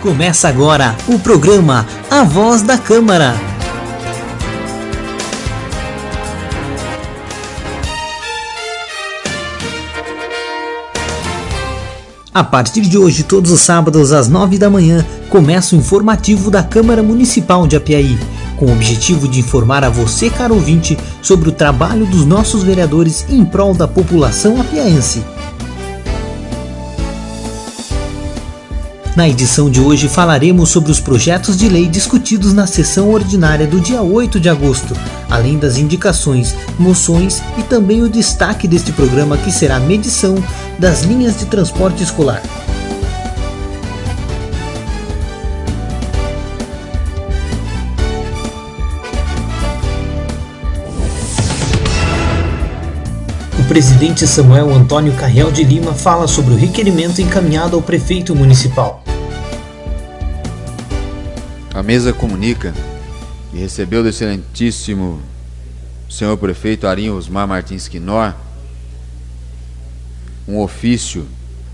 Começa agora o programa A Voz da Câmara. A partir de hoje, todos os sábados às 9 da manhã, começa o informativo da Câmara Municipal de Apiaí, com o objetivo de informar a você, caro ouvinte, sobre o trabalho dos nossos vereadores em prol da população apiaense. Na edição de hoje falaremos sobre os projetos de lei discutidos na sessão ordinária do dia 8 de agosto, além das indicações, moções e também o destaque deste programa, que será a medição das linhas de transporte escolar. O presidente Samuel Antônio Carreal de Lima fala sobre o requerimento encaminhado ao prefeito municipal. A mesa comunica e recebeu do excelentíssimo senhor prefeito Arinho Osmar Martins Quinor um ofício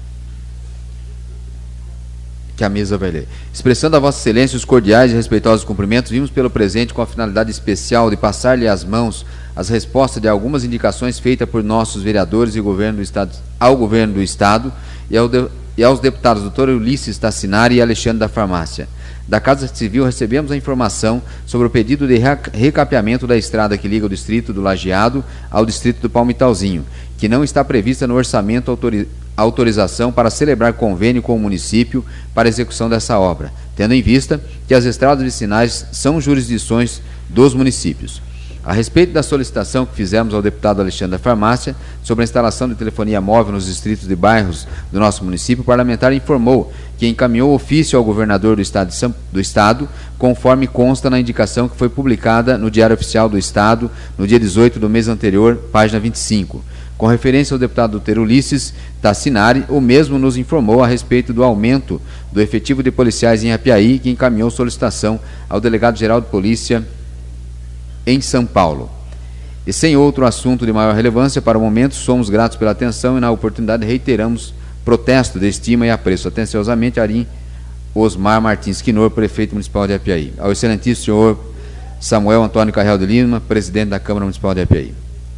que a mesa vai ler. Expressando a vossa excelência os cordiais e respeitosos cumprimentos, vimos pelo presente com a finalidade especial de passar-lhe às mãos as respostas de algumas indicações feitas por nossos vereadores e governo do Estado, ao governo do Estado e aos deputados Dr. Ulisses Tassinari e Alexandre da Farmácia. Da Casa Civil recebemos a informação sobre o pedido de recapeamento da estrada que liga o distrito do Lajeado ao distrito do Palmitalzinho, que não está prevista no orçamento autorização para celebrar convênio com o município para execução dessa obra, tendo em vista que as estradas vicinais são jurisdições dos municípios. A respeito da solicitação que fizemos ao deputado Alexandre da Farmácia sobre a instalação de telefonia móvel nos distritos de bairros do nosso município, o parlamentar informou que encaminhou ofício ao governador do Estado, conforme consta na indicação que foi publicada no Diário Oficial do Estado no dia 18 do mês anterior, página 25. Com referência ao deputado Dr. Ulisses Tassinari, o mesmo nos informou a respeito do aumento do efetivo de policiais em Apiaí, que encaminhou solicitação ao delegado-geral de polícia em São Paulo. E sem outro assunto de maior relevância para o momento, somos gratos pela atenção e na oportunidade reiteramos protesto de estima e apreço. Atenciosamente, Arim Osmar Martins Quinor, prefeito municipal de Apiaí. Ao excelentíssimo senhor Samuel Antônio Carreal de Lima, presidente da Câmara Municipal de Apiaí.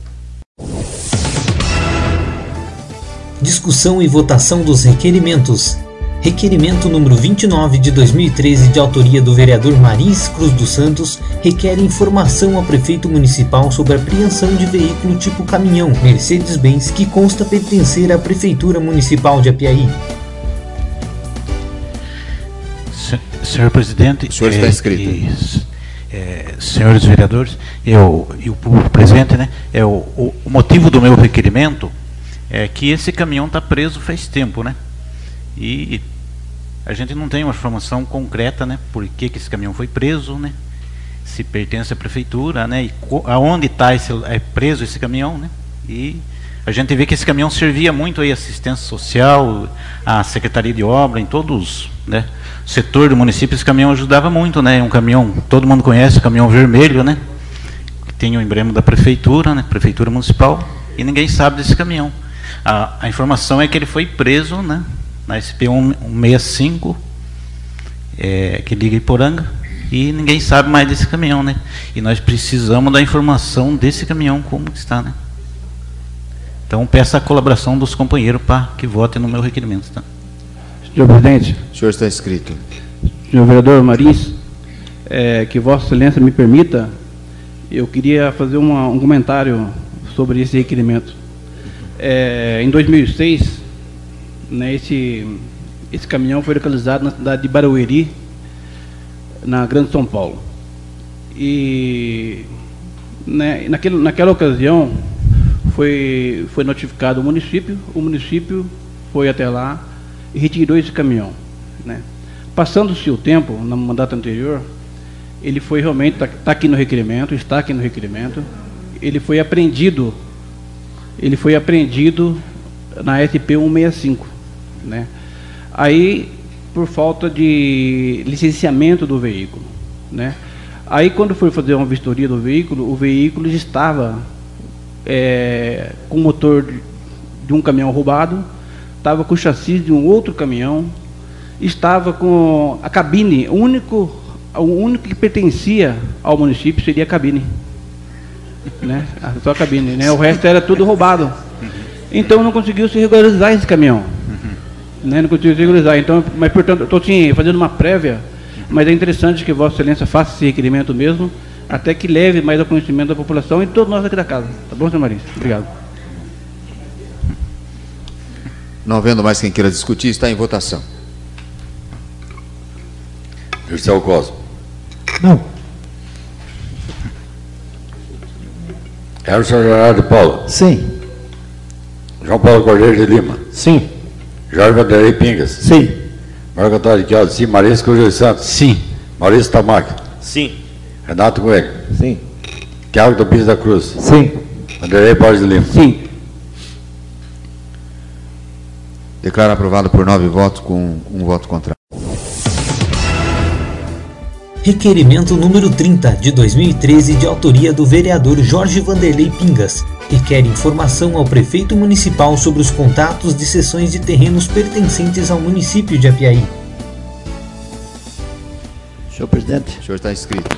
Discussão e votação dos requerimentos. Requerimento número 29 de 2013, de autoria do vereador Maris Cruz dos Santos, requer informação ao prefeito municipal sobre a apreensão de veículo tipo caminhão Mercedes-Benz que consta pertencer à Prefeitura Municipal de Apiaí. Senhor presidente, o senhor está inscrito. Senhores vereadores, e o público presente, né, o motivo do meu requerimento é que esse caminhão está preso faz tempo, né? E a gente não tem uma informação concreta, né? Por que esse caminhão foi preso, né? Se pertence à prefeitura, né? E aonde está preso esse caminhão, né? E a gente vê que esse caminhão servia muito aí à assistência social, à Secretaria de Obra, em todos, né? O setor do município, esse caminhão ajudava muito, né? Um caminhão, todo mundo conhece, o caminhão vermelho, né? Que tem o emblema da prefeitura, né? Prefeitura Municipal, e ninguém sabe desse caminhão. A informação é que ele foi preso, né, na SP 165, que liga Iporanga, e ninguém sabe mais desse caminhão, né? E nós precisamos da informação desse caminhão, como está, né? Então, peço a colaboração dos companheiros para que votem no meu requerimento, tá? Senhor presidente. O senhor está inscrito. Senhor vereador Marins, que Vossa Excelência me permita, eu queria fazer um comentário sobre esse requerimento. Em 2006, né, esse caminhão foi localizado na cidade de Barueri, na Grande São Paulo. E, né, naquela ocasião foi notificado o município foi até lá e retirou esse caminhão, né. Passando-se o tempo, no mandato anterior, ele foi realmente, está aqui no requerimento, ele foi apreendido na SP 165, né? Aí, por falta de licenciamento do veículo, né? Aí, quando foi fazer uma vistoria do veículo, o veículo estava com o motor de um caminhão roubado, estava com o chassi de um outro caminhão estava com a cabine, o único que pertencia ao município seria a cabine, né? Só a cabine, né? O resto era tudo roubado. Então não conseguiu se regularizar esse caminhão, né? Não conseguiu se regularizar. Então, mas portanto, estou fazendo uma prévia, mas é interessante que Vossa Excelência faça esse requerimento mesmo, até que leve mais ao conhecimento da população e todos nós aqui da casa. Tá bom, senhor Marins? Obrigado. Não havendo mais quem queira discutir, está em votação. Dirceu Cosmo. Não. Emerson Leonardo de Paula. Sim. João Paulo Cordeiro de Lima. Sim. Jorge Vanderlei Pingas. Sim. Marco Antônio de Queiroz. Sim. Maurício Cruz dos Santos. Sim. Maurício Tamac. Sim. Renato Coelho. Sim. Tiago do Pires da Cruz. Sim. Vanderlei Borges de Lima. Sim. Declaro aprovado por 9 votos com 1 voto contrário. Requerimento número 30, de 2013, de autoria do vereador Jorge Vanderlei Pingas, requer informação ao prefeito municipal sobre os contatos de cessões de terrenos pertencentes ao município de Apiaí. Senhor presidente, O senhor está inscrito.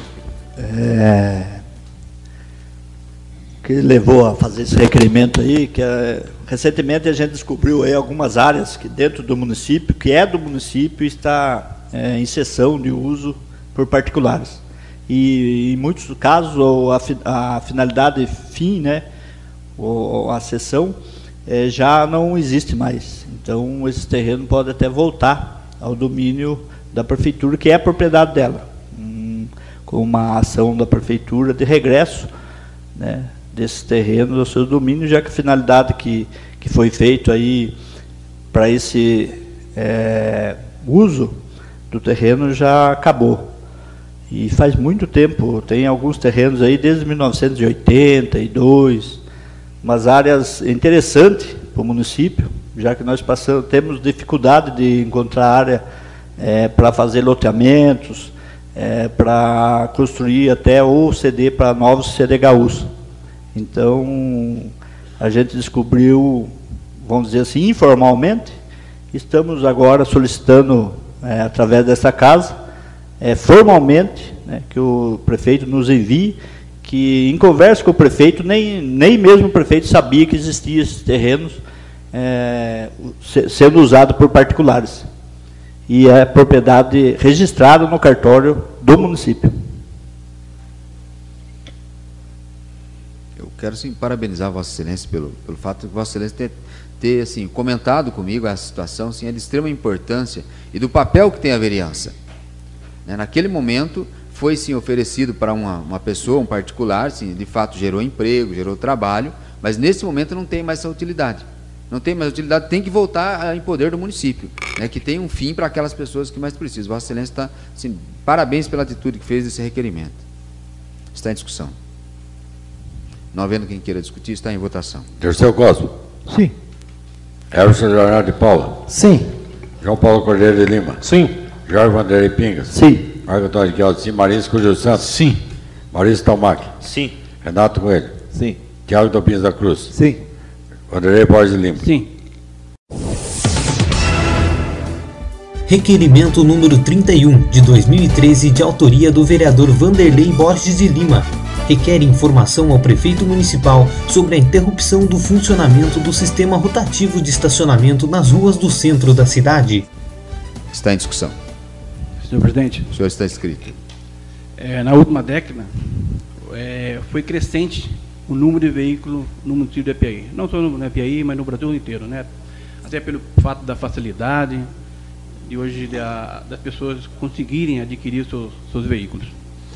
o que levou a fazer esse requerimento aí, que recentemente a gente descobriu aí algumas áreas que dentro do município, que é do município, está em cessão de uso por particulares. E em muitos casos a finalidade fim, né, ou a cessão, já não existe mais. Então esse terreno pode até voltar ao domínio da prefeitura, que é a propriedade dela, com uma ação da prefeitura de regresso, né, desses terrenos ao seu domínio, já que a finalidade que foi feito aí para esse uso do terreno já acabou. E faz muito tempo, tem alguns terrenos aí desde 1982, umas áreas interessantes para o município, já que nós temos dificuldade de encontrar área para fazer loteamentos, para construir até ou ceder para novos CDHUs. Então, a gente descobriu, vamos dizer assim, informalmente, estamos agora solicitando, através dessa casa, formalmente, né, que o prefeito nos envie, que em conversa com o prefeito, nem mesmo o prefeito sabia que existiam esses terrenos sendo usados por particulares. E é propriedade registrada no cartório do município. Eu quero sim parabenizar Vossa Excelência pelo fato de Vossa Excelência ter assim, comentado comigo essa situação, sim, é de extrema importância e do papel que tem a vereança. Naquele momento foi sim oferecido para uma pessoa, um particular, sim, de fato gerou emprego, gerou trabalho, mas nesse momento não tem mais essa utilidade. Não tem mais utilidade, tem que voltar em poder do município, né, que tem um fim para aquelas pessoas que mais precisam. Vossa Excelência está, assim, parabéns pela atitude que fez desse requerimento. Está em discussão. Não havendo quem queira discutir, está em votação. Dirceu Cosmo. Sim. Emerson Leonardo de Paula. Sim. João Paulo Cordeiro de Lima. Sim. Jorge Vanderlei Pingas. Sim. Marco Antônio de Queiroz. Sim. Maurício Cruz dos Santos. Sim. Maurício Tamac. Sim. Renato Coelho. Sim. Tiago do Pires da Cruz. Sim. Vanderlei Borges de Lima. Sim. Requerimento número 31, de 2013, de autoria do vereador Vanderlei Borges de Lima, requer informação ao prefeito municipal sobre a interrupção do funcionamento do sistema rotativo de estacionamento nas ruas do centro da cidade. Está em discussão. Senhor presidente, O senhor está inscrito. na última década, foi crescente o número de veículos no município de Apiaí. Não só no Apiaí, mas no Brasil inteiro, né? Até pelo fato da facilidade de hoje das pessoas conseguirem adquirir seus veículos.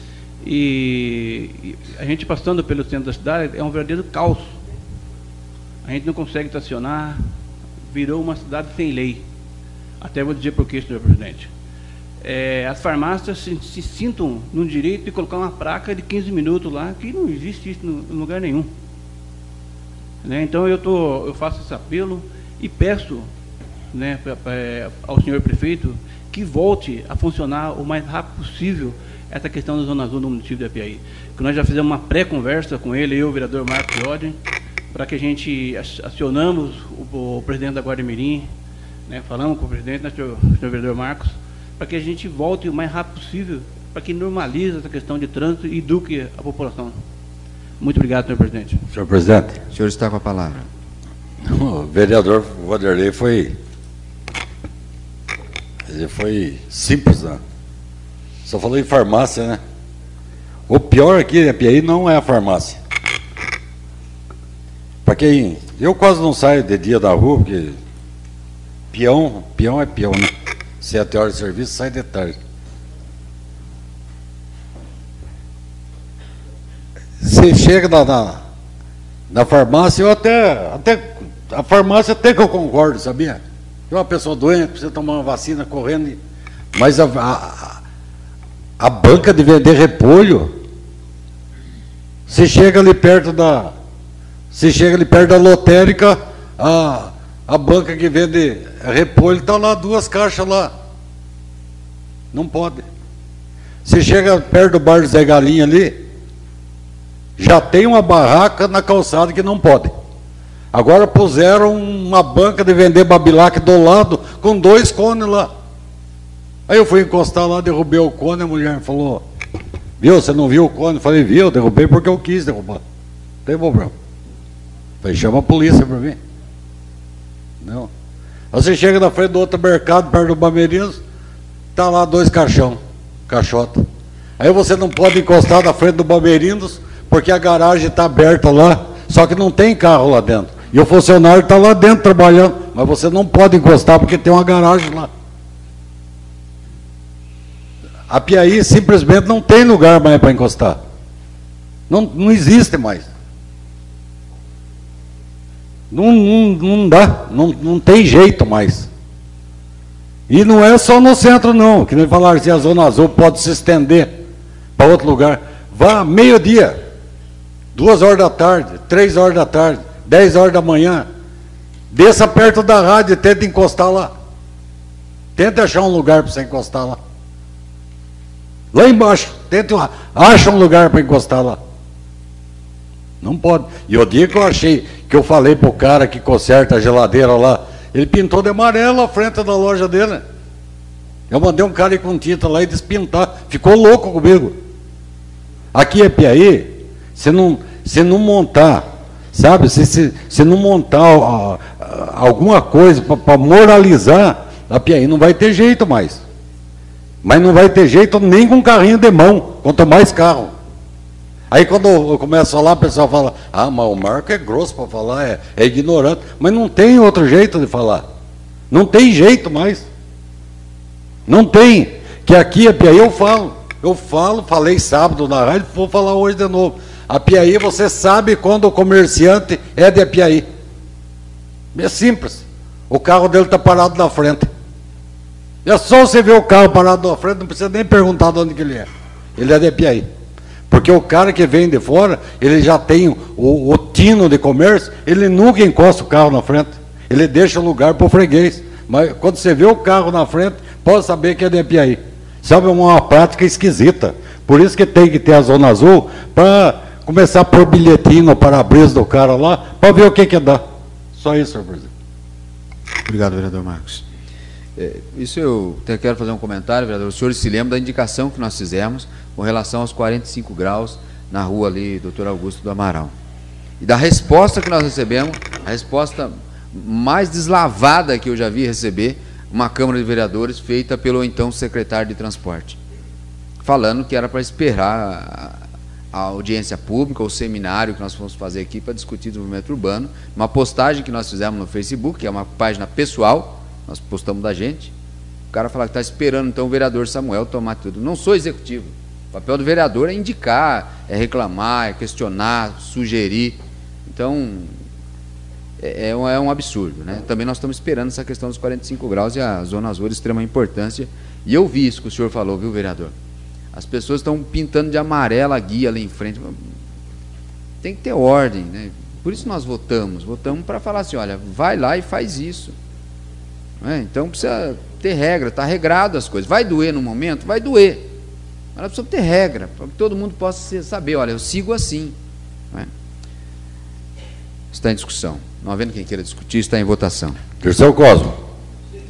E a gente passando pelo centro da cidade é um verdadeiro caos. A gente não consegue estacionar, virou uma cidade sem lei. Até vou dizer por quê, senhor presidente. As farmácias se sintam no direito de colocar uma placa de 15 minutos lá, que não existe isso em lugar nenhum. Né? Então eu faço esse apelo e peço, né, ao senhor prefeito que volte a funcionar o mais rápido possível essa questão da Zona Azul no município de Apiaí. Que nós já fizemos uma pré-conversa com ele, eu, o vereador Marcos Jorge, para que a gente acionamos o presidente da Guarda Mirim, né, falamos com o presidente, né, senhor vereador Marcos, para que a gente volte o mais rápido possível, para que normalize essa questão de trânsito e eduque a população. Muito obrigado, senhor presidente. Senhor presidente. O senhor está com a palavra. O vereador Vanderlei foi simples, né? Só falou em farmácia, né? O pior aqui em Apiaí não é a farmácia. Para quem... Eu quase não saio de dia da rua, porque peão é peão, né? 7 horas de serviço, sai de tarde. Você chega na farmácia, eu até a farmácia até que eu concordo, sabia? Tem uma pessoa doente, precisa tomar uma vacina correndo, mas a banca de vender repolho, você chega ali perto da lotérica, a banca que vende repolho está lá, 2 caixas lá. Não pode. Você chega perto do bar do Zé Galinha ali, já tem uma barraca na calçada que não pode. Agora puseram uma banca de vender babilac do lado, com 2 cones lá. Aí eu fui encostar lá, derrubei o cone, a mulher me falou, viu, você não viu o cone? Eu falei, viu, eu derrubei porque eu quis derrubar. Não tem problema. Falei, chama a polícia para mim. Não. Aí você chega na frente do outro mercado, perto do Bameirinhos, tá lá 2 caixota. Aí você não pode encostar na frente do Bameirinhos, porque a garagem está aberta lá, só que não tem carro lá dentro. E o funcionário está lá dentro trabalhando, mas você não pode encostar porque tem uma garagem lá. A Piaí simplesmente não tem lugar mais para encostar. Não existe mais. Não dá, não tem jeito mais. E não é só no centro não, que nem falaram assim, a Zona Azul pode se estender para outro lugar. Vá meio-dia, 2 horas da tarde, 3 horas da tarde, 10 horas da manhã, desça perto da rádio e tenta encostar lá. Tenta achar um lugar para você encostar lá. Lá embaixo, acha um lugar para encostar lá. Não pode. E o dia que eu falei para o cara que conserta a geladeira lá, ele pintou de amarelo a frente da loja dele. Eu mandei um cara ir com tinta lá e despintar. Ficou louco comigo. Aqui é Piaí, se não montar, sabe? Se não montar alguma coisa para moralizar, a Piaí não vai ter jeito mais. Mas não vai ter jeito nem com carrinho de mão, quanto mais carro. Aí quando eu começo a falar, o pessoal fala, mas o Marco é grosso para falar, é ignorante. Mas não tem outro jeito de falar. Não tem jeito mais. Não tem. Que aqui a Piaí falei sábado na rádio, vou falar hoje de novo. A Piaí, você sabe quando o comerciante é de Piaí. É simples. O carro dele está parado na frente. É só você ver o carro parado na frente, não precisa nem perguntar de onde que ele é. Ele é de Piaí. Porque o cara que vem de fora, ele já tem o tino de comércio, ele nunca encosta o carro na frente. Ele deixa o lugar para o freguês. Mas quando você vê o carro na frente, pode saber que é de Piaí. Sabe, é uma prática esquisita. Por isso que tem que ter a Zona Azul, para começar a pôr bilhetinho no para-brisa do cara lá, para ver o que dá. Só isso, senhor presidente. Obrigado, vereador Marcos. Isso eu até quero fazer um comentário, vereador. O senhor se lembra da indicação que nós fizemos com relação aos 45 graus na rua ali, Dr. Augusto do Amaral. E da resposta que nós recebemos, a resposta mais deslavada que eu já vi receber, uma Câmara de Vereadores feita pelo então secretário de Transporte, falando que era para esperar a audiência pública, o seminário que nós fomos fazer aqui para discutir desenvolvimento urbano, uma postagem que nós fizemos no Facebook, que é uma página pessoal, nós postamos da gente, o cara fala que está esperando então o vereador Samuel tomar tudo. Não sou executivo, o papel do vereador é indicar, é reclamar, é questionar, sugerir. Então é um absurdo, né? Também nós estamos esperando essa questão dos 45 graus e a Zona Azul é de extrema importância. E eu vi isso que o senhor falou, viu, vereador? As pessoas estão pintando de amarela a guia ali em frente. Tem que ter ordem, né? Por isso nós votamos para falar assim, olha, vai lá e faz isso. Então precisa ter regra, está regrado as coisas. Vai doer no momento? Vai doer. Mas nós precisamos ter regra, para que todo mundo possa saber, olha, eu sigo assim. Está em discussão. Não havendo quem queira discutir, está em votação. Dirceu Cosmo.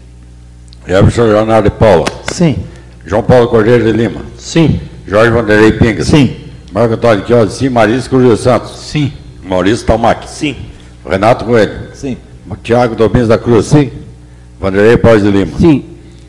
Everson Leonardo de Paula. Sim. João Paulo Cordeiro de Lima. Sim. Jorge Vanderlei Pingas. Sim. Marco Antônio Chiodi, sim. Marisa Cruz dos Santos. Sim. Maurício Talmac. Sim. Renato Coelho. Sim. Tiago Dobins da Cruz. Sim. Vanderlei Paz de Lima. Sim.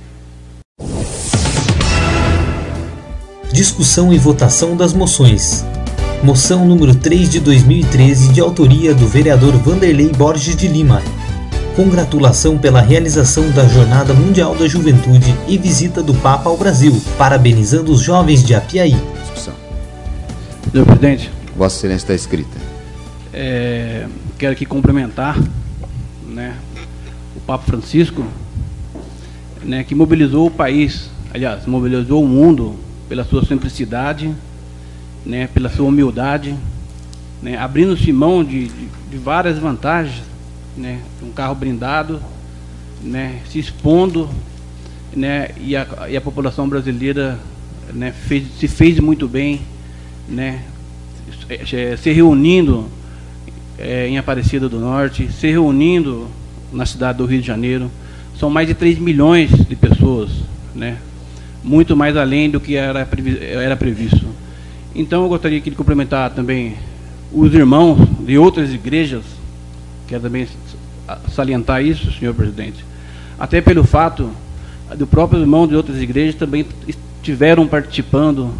Discussão e votação das moções. Moção número 3 de 2013, de autoria do vereador Vanderlei Borges de Lima. Congratulação pela realização da Jornada Mundial da Juventude e visita do Papa ao Brasil, parabenizando os jovens de Apiaí. Discussão. Senhor presidente, Vossa Excelência está escrita. quero aqui complementar, né, o Papa Francisco, né, que mobilizou o país, aliás, mobilizou o mundo pela sua simplicidade, né, pela sua humildade, né, abrindo-se mão de várias vantagens, né, um carro blindado, né, se expondo, né, e a população brasileira, né, se fez muito bem, né, se reunindo em Aparecida do Norte, se reunindo na cidade do Rio de Janeiro. São mais de 3 milhões de pessoas, né, muito mais além do que era previsto. Então eu gostaria de complementar também os irmãos de outras igrejas, quero também salientar isso, senhor presidente, até pelo fato do próprio irmão de outras igrejas também estiveram participando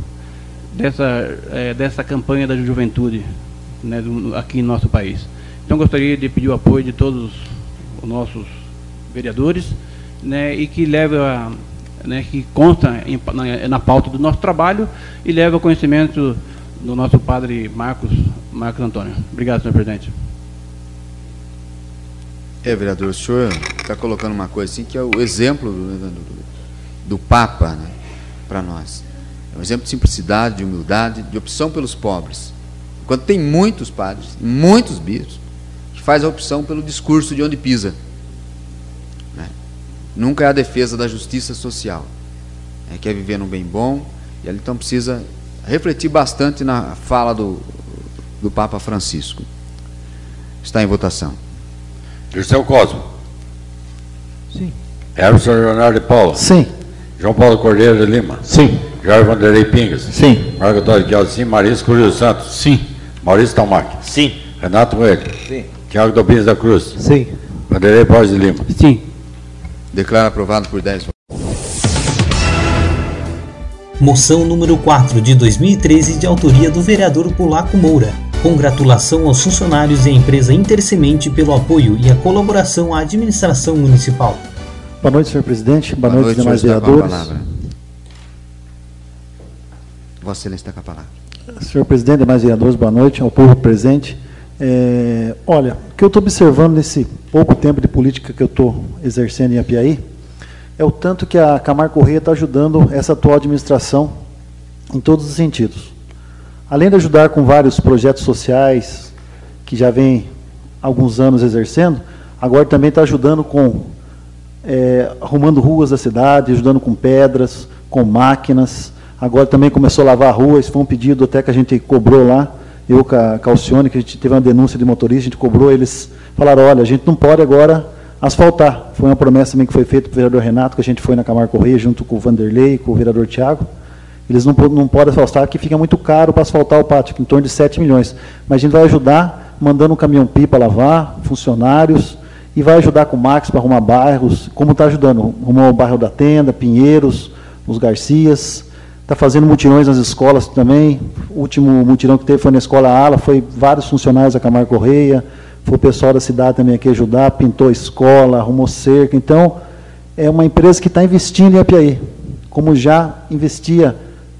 dessa campanha da juventude, né, aqui no nosso país. Então gostaria de pedir o apoio de todos os nossos vereadores, né, e que leve que consta na pauta do nosso trabalho e leve ao conhecimento do nosso padre Marcos Antônio. Obrigado, senhor presidente. Vereador, o senhor está colocando uma coisa assim que é o exemplo do Papa, né, para nós. É um exemplo de simplicidade, de humildade, de opção pelos pobres. Enquanto tem muitos padres, muitos bispos, que faz a opção pelo discurso de onde pisa. Né? Nunca é a defesa da justiça social. Quer viver num bem bom, e ele então precisa refletir bastante na fala do Papa Francisco. Está em votação. Dirceu Cosmo. Sim. Everson Leonardo de Paula. Sim. João Paulo Cordeiro de Lima. Sim. Jorge Vanderlei Pingas. Sim. Marco Antônio Chiodi, sim. Marisa Cruz dos Santos. Sim. Maurício Talmac. Sim. Renato Coelho. Sim. Tiago Dobins da Cruz. Sim. Vanderlei Paz de Lima. Sim. Declaro aprovado por 10 votos. Moção número 4 de 2013, de autoria do vereador Polaco Moura. Congratulação aos funcionários e à empresa Intersemente pelo apoio e a colaboração à administração municipal. Boa noite, senhor presidente. Boa noite, demais senhor está com a vereadores. palavra. Vossa Excelência está com a palavra. Senhor presidente, demais vereadores, boa noite ao povo presente. Olha, o que eu estou observando nesse pouco tempo de política que eu estou exercendo em Apiaí é o tanto que a Camargo Corrêa está ajudando essa atual administração em todos os sentidos. Além de ajudar com vários projetos sociais que já vem há alguns anos exercendo, agora também está ajudando com arrumando ruas da cidade, ajudando com pedras, com máquinas. Agora também começou a lavar ruas, foi um pedido até que a gente cobrou lá, eu com a Alcione, que a gente teve uma denúncia de motorista, a gente cobrou, eles falaram, olha, a gente não pode agora asfaltar. Foi uma promessa também que foi feita para o vereador Renato, que a gente foi na Camargo Corrêa, junto com o Vanderlei, com o vereador Tiago. Eles não podem asfaltar, que fica muito caro para asfaltar o pátio, em torno de 7 milhões. Mas a gente vai ajudar, mandando um caminhão-pipa lavar, funcionários, e vai ajudar com o Max para arrumar bairros, como está ajudando. Arrumou o bairro da Tenda, Pinheiros, os Garcias, está fazendo mutirões nas escolas também. O último mutirão que teve foi na Escola Ala, foi vários funcionários da Camargo Corrêa, foi o pessoal da cidade também aqui ajudar, pintou a escola, arrumou cerca. Então, é uma empresa que está investindo em Apiaí, como já investia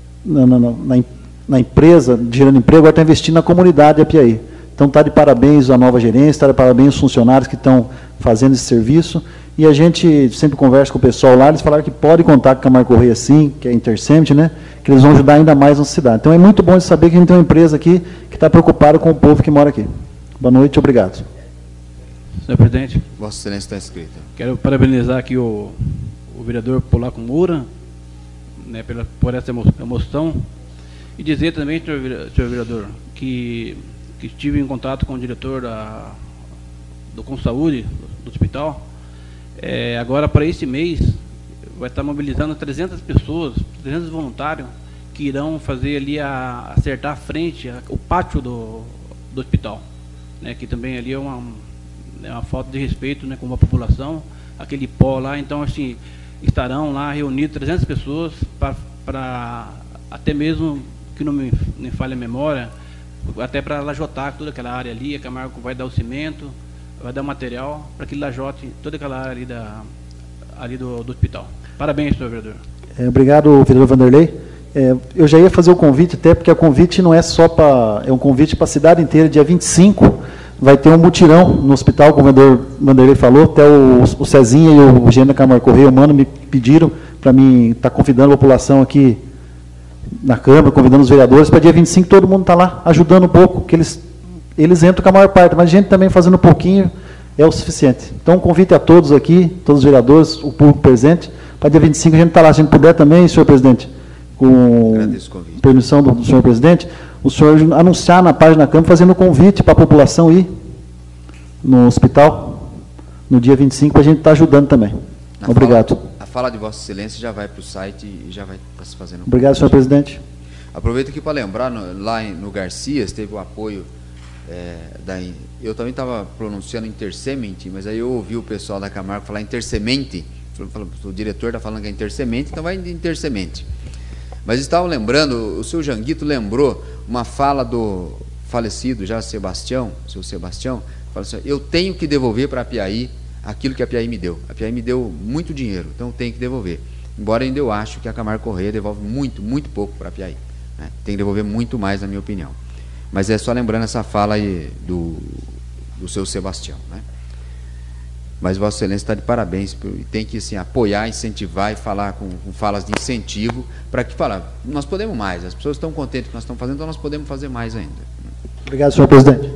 na empresa, gerando emprego, agora está investindo na comunidade de Apiaí. Então está de parabéns a nova gerência, está de parabéns os funcionários que estão fazendo esse serviço, e a gente sempre conversa com o pessoal lá, eles falaram que pode contar com a Camargo Corrêa sim, que é a Intersemente, né, que eles vão ajudar ainda mais na cidade. Então é muito bom de saber que a gente tem uma empresa aqui que está preocupada com o povo que mora aqui. Boa noite, obrigado. Senhor presidente. Vossa Excelência está escrita. Quero parabenizar aqui o vereador Polaco Moura, né, por essa moção, e dizer também, senhor vereador, que estive em contato com o diretor do Consaúde, do hospital. Agora, para esse mês, vai estar mobilizando 300 pessoas, 300 voluntários, que irão fazer ali, acertar a frente, o pátio do hospital, né, que também ali é uma falta de respeito, né, com a população, aquele pó lá. Então, assim, estarão lá reunidos 300 pessoas para até mesmo, que não me falha a memória, até para lajotar toda aquela área ali. A Camargo vai dar o cimento, vai dar o material para que lajote toda aquela área ali do hospital. Parabéns, senhor vereador. Obrigado, vereador Vanderlei. Eu já ia fazer o convite, até porque o convite não é só para... É um convite para a cidade inteira. Dia 25 vai ter um mutirão no hospital, como o vereador Vanderlei falou. Até o Cezinha e o gerente da Camargo Correia, o Mano, me pediram para mim estar convidando a população aqui na Câmara, convidando os vereadores, para dia 25 todo mundo estar lá, ajudando um pouco, que eles entram com a maior parte, mas a gente também fazendo um pouquinho é o suficiente. Então, um convite a todos aqui, todos os vereadores, o público presente, para dia 25 a gente está lá. Se a gente puder também, senhor presidente, com permissão do senhor presidente, o senhor anunciar na página da Câmara, fazendo um convite para a população ir no hospital no dia 25, para a gente estar ajudando também. Obrigado. A fala de Vossa Excelência já vai para o site e já vai estar se fazendo. Obrigado, senhor presidente. Aproveito aqui para lembrar, lá no Garcias teve o apoio eu também estava pronunciando intersemente, mas aí eu ouvi o pessoal da Camargo falar intersemente. O diretor está falando que é intersemente, então vai de intersemente. Mas estava lembrando, o seu Janguito lembrou uma fala do falecido já Sebastião, seu Sebastião, falou assim: eu tenho que devolver para a Piaí aquilo que a Piaí me deu. A Piaí me deu muito dinheiro, então eu tenho que devolver. Embora ainda eu acho que a Camargo Correia devolve muito, muito pouco para a Piaí, né? Tem que devolver muito mais, na minha opinião. Mas é só lembrando essa fala aí do seu Sebastião, né? Mas Vossa Excelência está de parabéns, e tem que assim, apoiar, incentivar e falar com falas de incentivo, para que nós podemos mais, as pessoas estão contentes com o que nós estamos fazendo, então nós podemos fazer mais ainda. Obrigado, senhor presidente.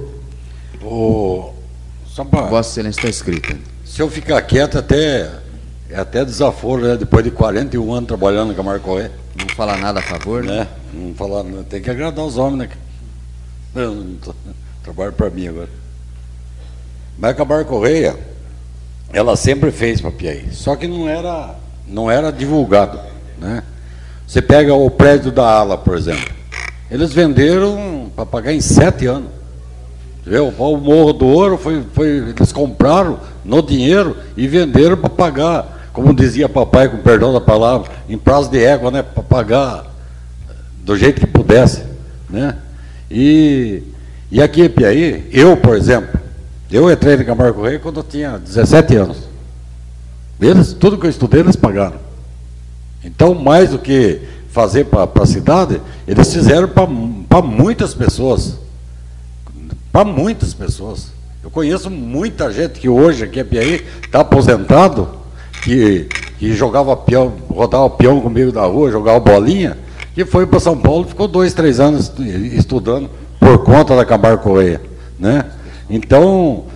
Vossa Excelência está escrita. Se eu ficar quieto, é até desaforo, né? Depois de 41 anos trabalhando na Camargo Correia. Não falar nada a favor, né? Não falar, tem que agradar os homens, né? Eu não trabalho para mim agora. Mas a Camargo Correia, ela sempre fez para Piaí, só que não era divulgado, né? Você pega o prédio da Ala, por exemplo, eles venderam para pagar em 7 anos. Viu? O Morro do Ouro eles compraram no dinheiro e venderam para pagar, como dizia papai, com perdão da palavra, em prazo de égua, né? Para pagar do jeito que pudesse, né? E aqui em Piaí, por exemplo, eu entrei na Camargo Correia quando eu tinha 17 anos. Tudo que eu estudei, eles pagaram. Então, mais do que fazer para a cidade, eles fizeram para muitas pessoas. Para muitas pessoas. Eu conheço muita gente que hoje aqui em Piaí está aposentado, que jogava peão, rodava peão comigo na rua, jogava bolinha, que foi para São Paulo, ficou 2, 3 anos estudando por conta da Camargo Correia, né? Então,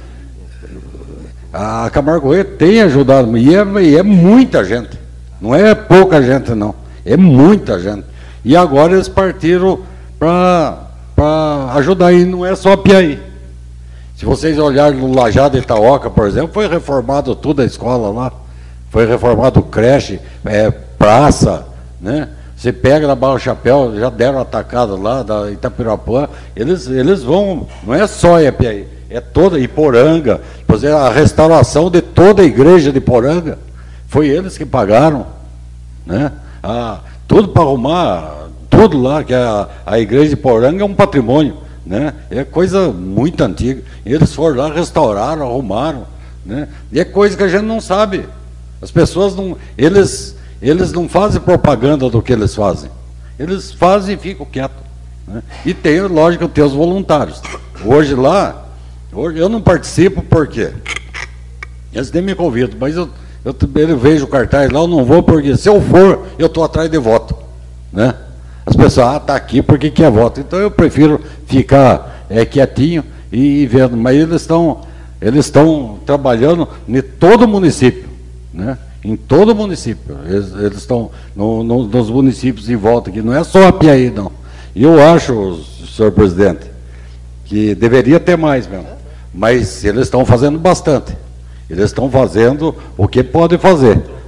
a Camargo Correia tem ajudado, e é muita gente, não é pouca gente não, é muita gente. E agora eles partiram para ajudar, e não é só Piaí. Se vocês olharem no Lajado de Itaoca, por exemplo, foi reformado toda a escola lá, foi reformado creche, praça, né? Você pega na Barra do Chapéu, já deram atacada lá, da Itapirapuã, eles vão, não é só Piaí, é toda Iporanga, a restauração de toda a igreja de Iporanga, foi eles que pagaram, né? Tudo para arrumar, tudo lá, que a igreja de Iporanga é um patrimônio, né? É coisa muito antiga, eles foram lá, restauraram, arrumaram, né? E é coisa que a gente não sabe, as pessoas não, eles não fazem propaganda do que eles fazem. Eles fazem e ficam quietos, né? E tem, lógico, tem os voluntários. Hoje eu não participo porque eles nem me convidam, mas eu vejo o cartaz lá, eu não vou porque se eu for, eu estou atrás de voto, né? As pessoas, está aqui porque quer voto. Então eu prefiro ficar quietinho e vendo. Mas eles estão trabalhando em todo o município, né? Em todo o município, eles estão nos municípios em volta aqui, não é só a Piaí, não. E eu acho, senhor presidente, que deveria ter mais mesmo, mas eles estão fazendo bastante, eles estão fazendo o que podem fazer,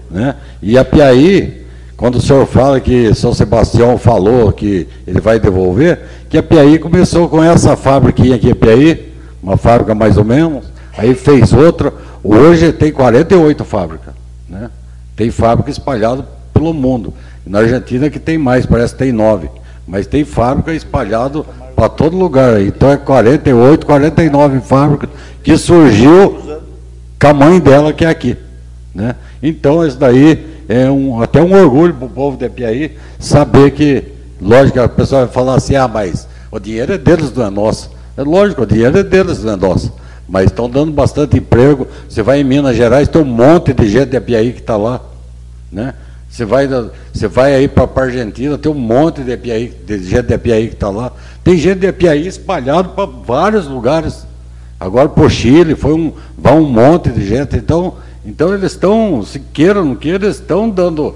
né? E a Piaí, quando o senhor fala que São Sebastião falou que ele vai devolver, que a Piaí começou com essa fábrica aqui, a Piaí, uma fábrica mais ou menos, aí fez outra, hoje tem 48 fábricas, né? Tem fábrica espalhada pelo mundo. Na Argentina que tem mais, parece que tem 9, mas tem fábrica espalhada para todo lugar. Então é 48, 49 fábricas que surgiu com a mãe dela que é aqui, né? Então isso daí é até um orgulho para o povo de Piaí saber que, lógico, a pessoa vai falar assim, mas o dinheiro é deles, não é nosso. É lógico, o dinheiro é deles, não é nosso. Mas estão dando bastante emprego. Você vai em Minas Gerais, tem um monte de gente de Piaí que está lá, né? Você vai aí para a Argentina, tem um monte de gente de Piaí que está lá. Tem gente de Piaí espalhado para vários lugares. Agora para o Chile, vai um monte de gente. Então eles estão, se queiram ou não queiram, eles estão dando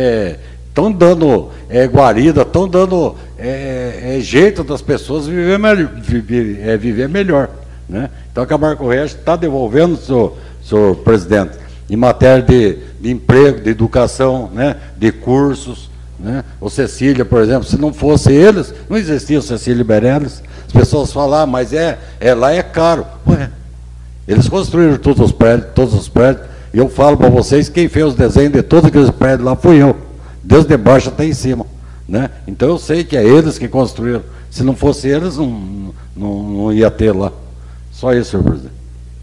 guarida, estão dando jeito das pessoas viver melhor, né? Então a Camargo Correia está devolvendo, senhor presidente, em matéria de emprego, de educação, né, de cursos, né? O Cecília, por exemplo, se não fosse eles, não existia o Cecília Meirelles. As pessoas falam, mas lá é caro. Ué, eles construíram todos os prédios, e eu falo para vocês, quem fez os desenhos de todos aqueles prédios lá fui eu, desde de baixo até em cima, né? Então eu sei que é eles que construíram. Se não fosse eles, não ia ter lá. Só isso, senhor presidente.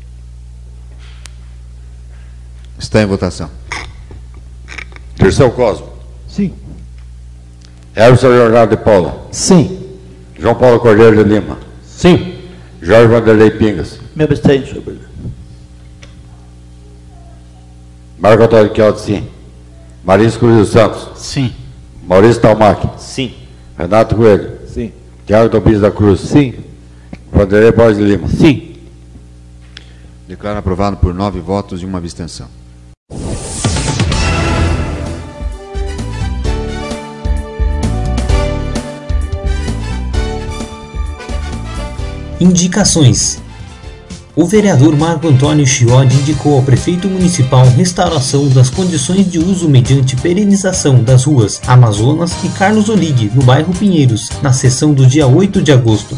Está em votação. Dirceu Cosmo. Sim. Elson Leonardo de Paula. Sim. João Paulo Cordeiro de Lima. Sim. Jorge Vanderlei Pingas. Me abstenho, senhor presidente. Marco Antônio Chiodi, sim. Marins Cruz dos Santos. Sim. Maurício Talmac. Sim. Renato Coelho. Sim. Tiago Tobias da Cruz. Sim. Vanderlei Borges de Lima. Sim. Declaro aprovado por 9 votos e uma abstenção. Indicações. O vereador Marco Antônio Chiodi indicou ao prefeito municipal restauração das condições de uso mediante perenização das ruas Amazonas e Carlos Olig, no bairro Pinheiros, na sessão do dia 8 de agosto.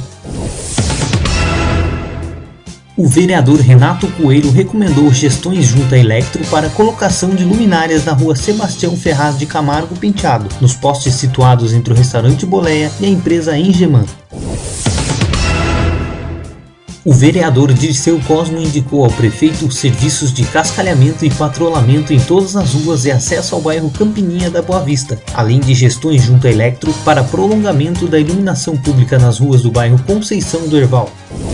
O vereador Renato Coelho recomendou gestões junto à Electro para a colocação de luminárias na rua Sebastião Ferraz de Camargo Penteado, nos postes situados entre o restaurante Boleia e a empresa Engeman. O vereador Dirceu Cosmo indicou ao prefeito serviços de cascalhamento e patrulhamento em todas as ruas e acesso ao bairro Campininha da Boa Vista, além de gestões junto à Electro para prolongamento da iluminação pública nas ruas do bairro Conceição do Herval.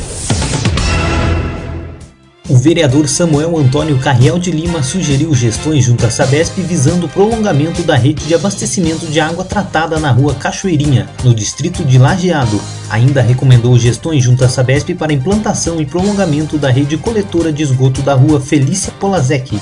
O vereador Samuel Antônio Carriel de Lima sugeriu gestões junto à Sabesp visando o prolongamento da rede de abastecimento de água tratada na rua Cachoeirinha, no distrito de Lajeado. Ainda recomendou gestões junto à Sabesp para implantação e prolongamento da rede coletora de esgoto da rua Felícia Polazek.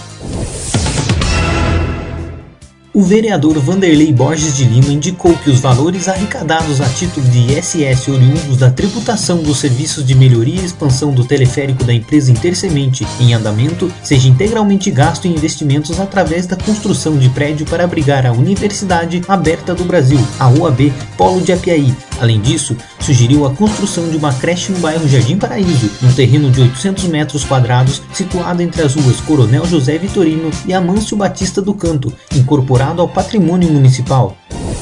O vereador Vanderlei Borges de Lima indicou que os valores arrecadados a título de ISS oriundos da tributação dos serviços de melhoria e expansão do teleférico da empresa Intersemente em andamento seja integralmente gasto em investimentos através da construção de prédio para abrigar a Universidade Aberta do Brasil, a UAB Polo de Apiaí. Além disso, sugeriu a construção de uma creche no bairro Jardim Paraíso, num terreno de 800 metros quadrados situado entre as ruas Coronel José Vitorino e Amâncio Batista do Canto, incorporado ao patrimônio municipal.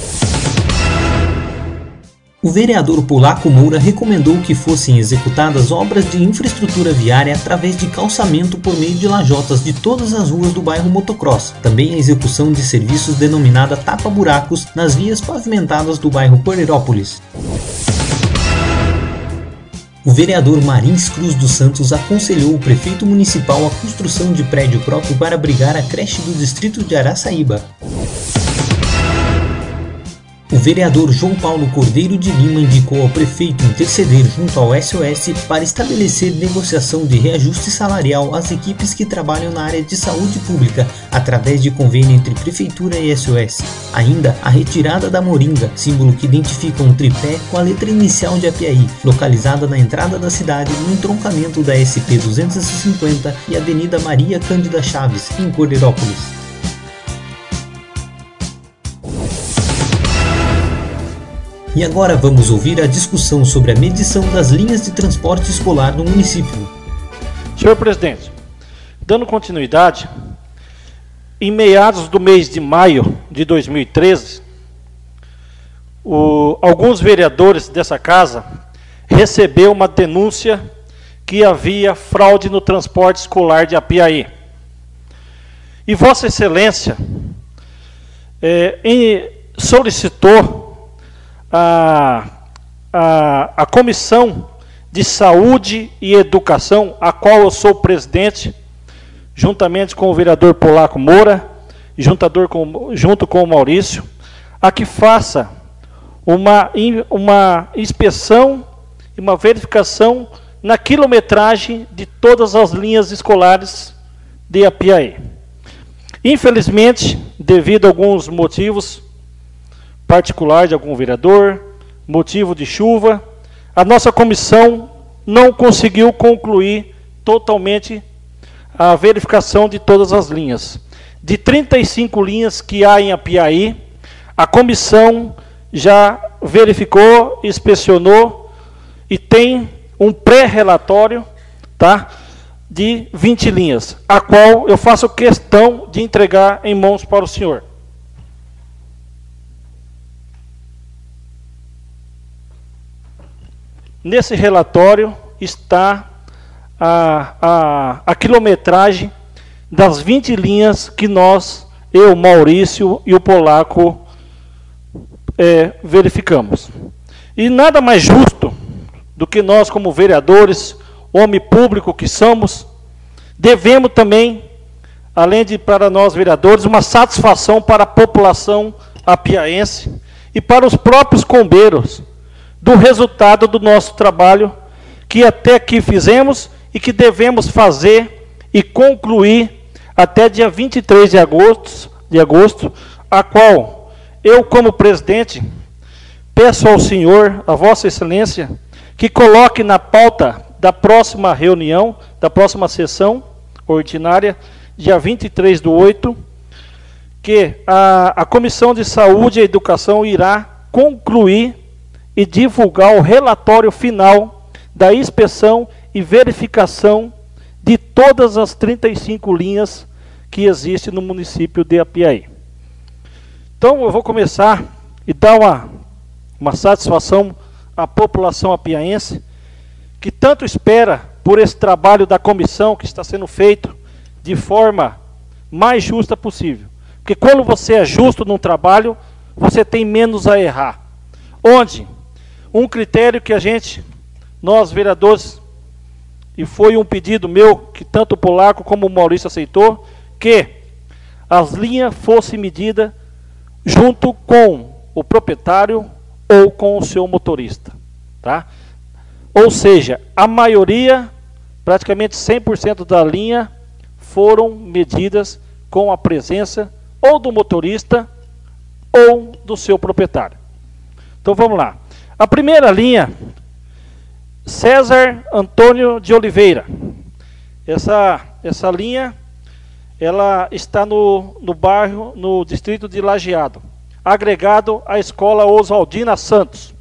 O vereador Polaco Moura recomendou que fossem executadas obras de infraestrutura viária através de calçamento por meio de lajotas de todas as ruas do bairro Motocross. Também a execução de serviços denominada tapa-buracos nas vias pavimentadas do bairro Poreirópolis. O vereador Marins Cruz dos Santos aconselhou o prefeito municipal a construção de prédio próprio para abrigar a creche do distrito de Araçaíba. O vereador João Paulo Cordeiro de Lima indicou ao prefeito interceder junto ao SOS para estabelecer negociação de reajuste salarial às equipes que trabalham na área de saúde pública, através de convênio entre Prefeitura e SOS. Ainda a retirada da moringa, símbolo que identifica um tripé com a letra inicial de Apiaí, localizada na entrada da cidade no entroncamento da SP 250 e Avenida Maria Cândida Chaves, em Poreirópolis. E agora vamos ouvir a discussão sobre a medição das linhas de transporte escolar no município. Senhor presidente, dando continuidade, em meados do mês de maio de 2013, alguns vereadores dessa casa receberam uma denúncia que havia fraude no transporte escolar de Apiaí. E Vossa Excelência solicitou a Comissão de Saúde e Educação, a qual eu sou presidente, juntamente com o vereador Polaco Moura, junto com o Maurício, a que faça uma inspeção e uma verificação na quilometragem de todas as linhas escolares de Apiaí. Infelizmente, devido a alguns motivos particulares de algum vereador, motivo de chuva, a nossa comissão não conseguiu concluir totalmente a verificação de todas as linhas. De 35 linhas que há em Apiaí, a comissão já verificou, inspecionou e tem um pré-relatório, tá, de 20 linhas, a qual eu faço questão de entregar em mãos para o senhor. Nesse relatório está a quilometragem das 20 linhas que eu, Maurício e o Polaco verificamos. E nada mais justo do que nós, como vereadores, homem público que somos, devemos também, além de para nós vereadores, uma satisfação para a população apiaense e para os próprios combeiros do resultado do nosso trabalho que até aqui fizemos e que devemos fazer e concluir até dia 23 de agosto, a qual eu, como presidente, peço ao senhor, a Vossa Excelência, que coloque na pauta da próxima reunião, da próxima sessão ordinária, dia 23/8, que a Comissão de Saúde e Educação irá concluir e divulgar o relatório final da inspeção e verificação de todas as 35 linhas que existem no município de Apiaí. Então, eu vou começar e dar uma satisfação à população apiaense, que tanto espera por esse trabalho da comissão que está sendo feito de forma mais justa possível. Porque quando você é justo num trabalho, você tem menos a errar. Onde um critério que nós vereadores, e foi um pedido meu, que tanto o Polaco como o Maurício aceitou, que as linhas fossem medidas junto com o proprietário ou com o seu motorista. Tá? Ou seja, a maioria, praticamente 100% da linha, foram medidas com a presença ou do motorista ou do seu proprietário. Então vamos lá. A primeira linha, César Antônio de Oliveira. Essa linha, ela está no bairro, no distrito de Lajeado, agregado à escola Oswaldina Santos.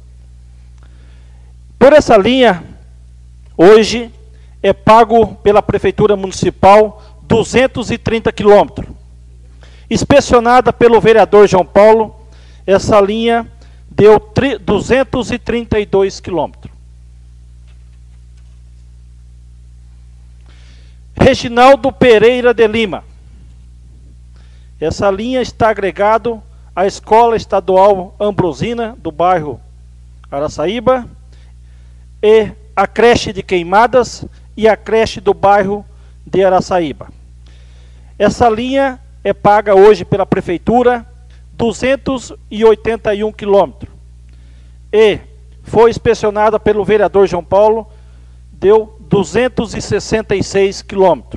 Por essa linha, hoje, é pago pela Prefeitura Municipal 230 quilômetros. Inspecionada pelo vereador João Paulo, essa linha deu 232 quilômetros. Reginaldo Pereira de Lima. Essa linha está agregado à Escola Estadual Ambrosina, do bairro Araçaíba, e a creche de Queimadas e a creche do bairro de Araçaíba. Essa linha é paga hoje pela Prefeitura 281 quilômetros. E foi inspecionada pelo vereador João Paulo, deu 266 quilômetros.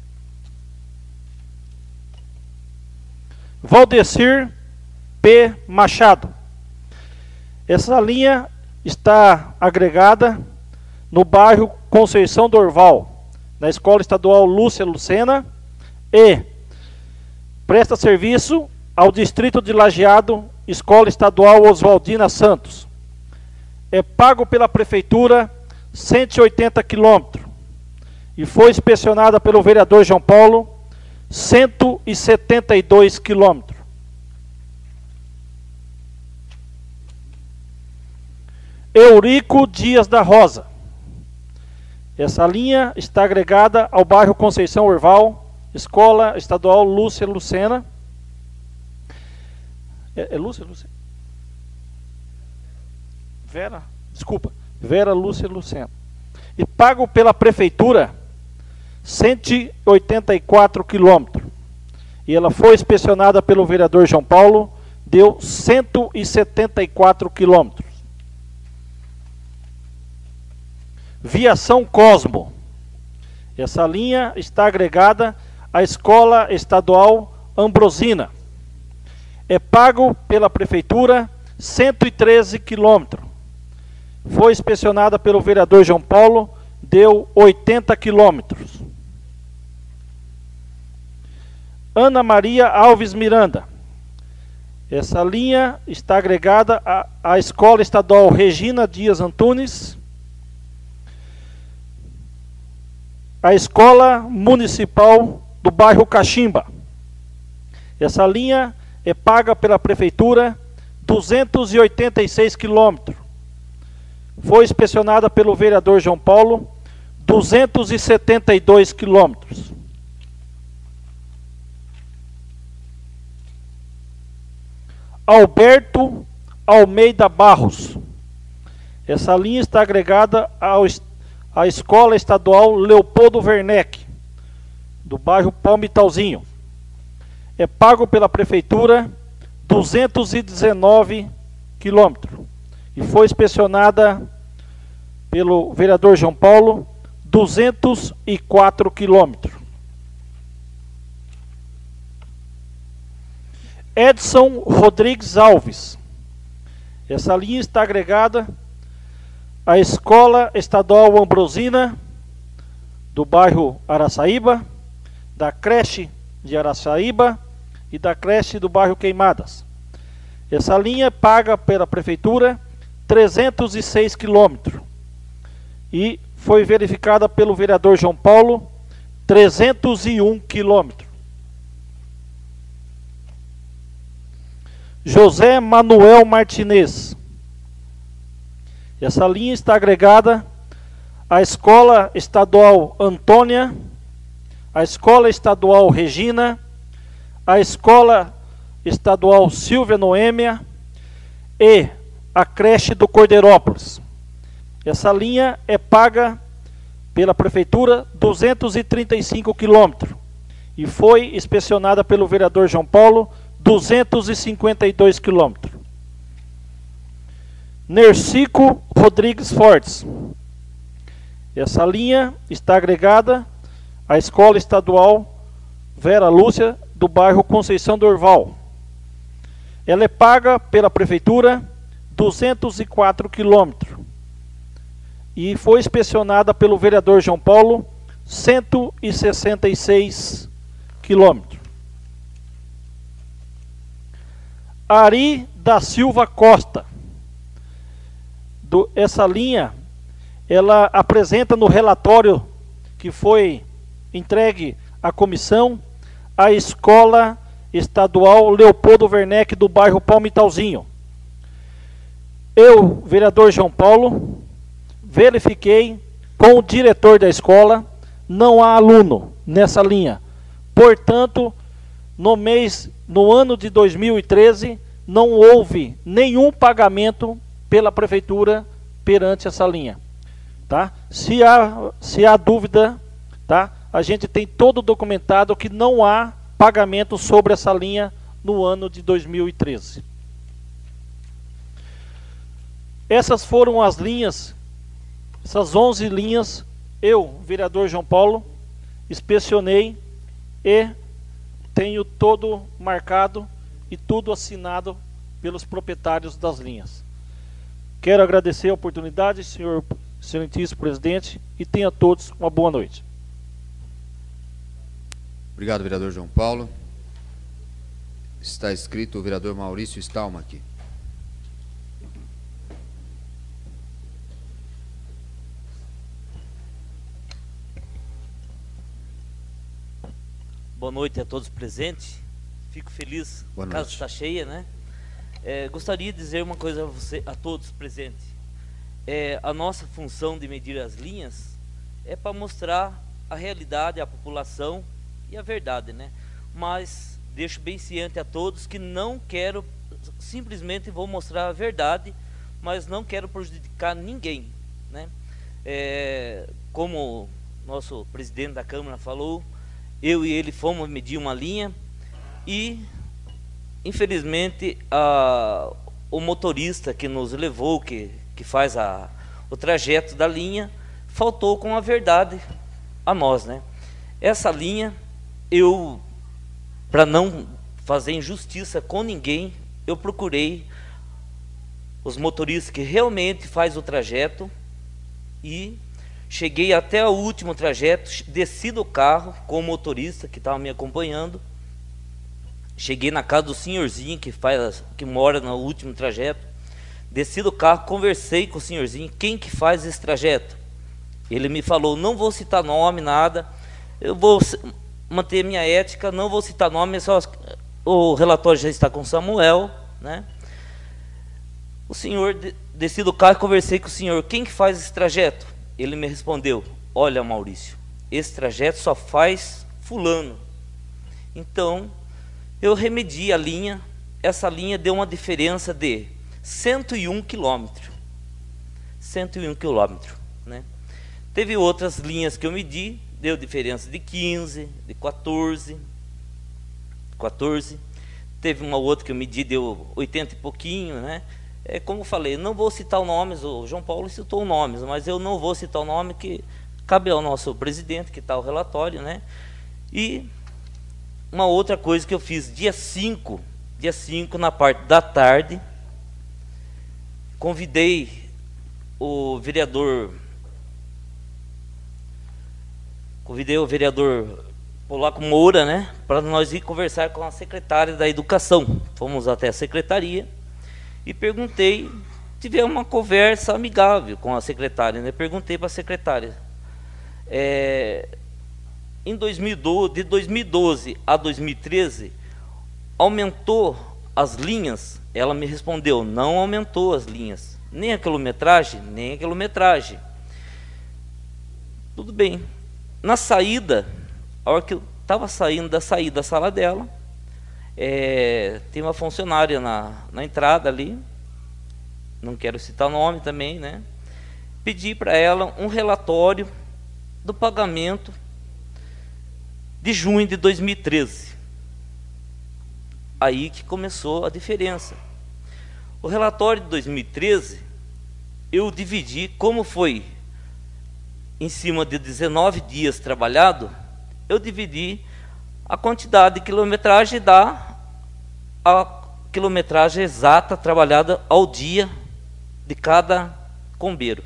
Valdecir P. Machado. Essa linha está agregada no bairro Conceição Dorval, na Escola Estadual Lúcia Lucena, e presta serviço ao distrito de Lajeado, Escola Estadual Oswaldina Santos. é pago pela Prefeitura 180 quilômetros e foi inspecionada pelo vereador João Paulo 172 quilômetros. Eurico Dias da Rosa. Essa linha está agregada ao bairro Conceição Orval, Escola Estadual Lúcia Lucena. É Lúcia? Vera Lúcia Lucena. E pago pela Prefeitura 184 quilômetros. E ela foi inspecionada pelo vereador João Paulo, deu 174 quilômetros. Viação Cosmo. Essa linha está agregada à Escola Estadual Ambrosina. É pago pela Prefeitura 113 quilômetros. Foi inspecionada pelo vereador João Paulo, deu 80 quilômetros. Ana Maria Alves Miranda. Essa linha está agregada à Escola Estadual Regina Dias Antunes, a Escola Municipal do bairro Caximba. Essa linha é paga pela Prefeitura 286 quilômetros. Foi inspecionada pelo vereador João Paulo 272 quilômetros. Alberto Almeida Barros. Essa linha está agregada à Escola Estadual Leopoldo Werneck, do bairro Palmitalzinho. É pago pela Prefeitura 219 quilômetros. E foi inspecionada pelo vereador João Paulo 204 quilômetros. Edson Rodrigues Alves. Essa linha está agregada à Escola Estadual Ambrosina, do bairro Araçaíba, da creche de Araçaíba e da creche do bairro Queimadas. Essa linha é paga pela Prefeitura 306 quilômetros e foi verificada pelo vereador João Paulo 301 quilômetros. José Manuel Martinez. Essa linha está agregada à Escola Estadual Antônia, à Escola Estadual Regina, à Escola Estadual Silvia Noêmia e a creche do Cordeirópolis. Essa linha é paga pela Prefeitura 235 quilômetros e foi inspecionada pelo vereador João Paulo 252 quilômetros. Nercico Rodrigues Fortes. Essa linha está agregada à Escola Estadual Vera Lúcia, do bairro Conceição do Orval. Ela é paga pela Prefeitura 204 quilômetros e foi inspecionada pelo vereador João Paulo 166 quilômetros. Ari da Silva Costa. Essa linha, ela apresenta no relatório que foi entregue à comissão a Escola Estadual Leopoldo Werneck, do bairro Palmitalzinho. Eu, vereador João Paulo, verifiquei com o diretor da escola, não há aluno nessa linha. Portanto, no ano de 2013, não houve nenhum pagamento pela Prefeitura perante essa linha. Tá? Se há dúvida, tá? A gente tem todo documentado que não há pagamento sobre essa linha no ano de 2013. Essas foram as linhas, essas 11 linhas, eu, vereador João Paulo, inspecionei e tenho todo marcado e tudo assinado pelos proprietários das linhas. Quero agradecer a oportunidade, senhor excelentíssimo presidente, e tenha a todos uma boa noite. Obrigado, vereador João Paulo. Está escrito o vereador Maurício Stalma aqui. boa noite a todos presentes. Fico feliz, a casa está cheia, né? Gostaria de dizer uma coisa a todos presentes. A nossa função de medir as linhas é para mostrar a realidade à população e a verdade, né? Mas deixo bem ciente a todos que não quero, simplesmente vou mostrar a verdade, mas não quero prejudicar ninguém, né? Como nosso presidente da Câmara falou, eu e ele fomos medir uma linha e, infelizmente, o motorista que nos levou, que faz o trajeto da linha, faltou com a verdade a nós, né? Essa linha, para não fazer injustiça com ninguém, eu procurei os motoristas que realmente faz o trajeto e cheguei até o último trajeto, desci do carro com o motorista que estava me acompanhando, cheguei na casa do senhorzinho que mora no último trajeto, desci do carro, conversei com o senhorzinho, quem que faz esse trajeto? Ele me falou, não vou citar nome, nada, eu vou manter minha ética, não vou citar nome, o relatório já está com o Samuel, né? O senhor, desci do carro e conversei com o senhor, quem que faz esse trajeto? Ele me respondeu, olha Maurício, esse trajeto só faz fulano. Então, eu remedi a linha, essa linha deu uma diferença de 101 quilômetros. 101 quilômetros, né? Teve outras linhas que eu medi, deu diferença de 15, de 14. Teve uma outra que eu medi, deu 80 e pouquinho, né? Como eu falei, não vou citar nomes, o João Paulo citou nomes, mas eu não vou citar o nome que cabe ao nosso presidente, que está o relatório, né? E uma outra coisa que eu fiz, dia 5, na parte da tarde, convidei o vereador Polaco Moura, né, para nós ir conversar com a secretária da Educação. Fomos até a secretaria e perguntei, tivemos uma conversa amigável com a secretária, né? Perguntei para a secretária, de 2012 a 2013, aumentou as linhas? Ela me respondeu, não aumentou as linhas, nem a quilometragem, nem a quilometragem. Tudo bem. Na saída, a hora que eu estava saindo da sala dela, tem uma funcionária na entrada ali, não quero citar o nome também, né? Pedi para ela um relatório do pagamento de junho de 2013. Aí que começou a diferença. O relatório de 2013, eu dividi, como foi em cima de 19 dias trabalhado, eu dividi a quantidade de quilometragem da a quilometragem exata trabalhada ao dia de cada combeiro.